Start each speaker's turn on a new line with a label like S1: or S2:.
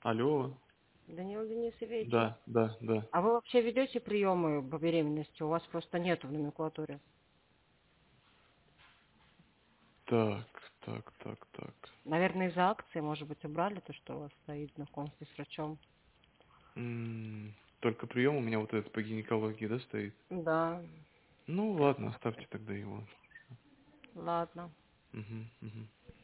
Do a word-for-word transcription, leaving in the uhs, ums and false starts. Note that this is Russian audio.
S1: Алло.
S2: Даниил Денисович,
S1: Да, да, да.
S2: а вы вообще ведете приемы по беременности? У вас просто нету в номенклатуре.
S1: Так, так, так, так.
S2: Наверное, из-за акции, может быть, убрали то, что у вас стоит знакомство с врачом.
S1: М, Только прием у меня вот этот по гинекологии, да, стоит?
S2: Да,
S1: Ну ладно, оставьте тогда его.
S2: ладно.
S1: Угу, угу.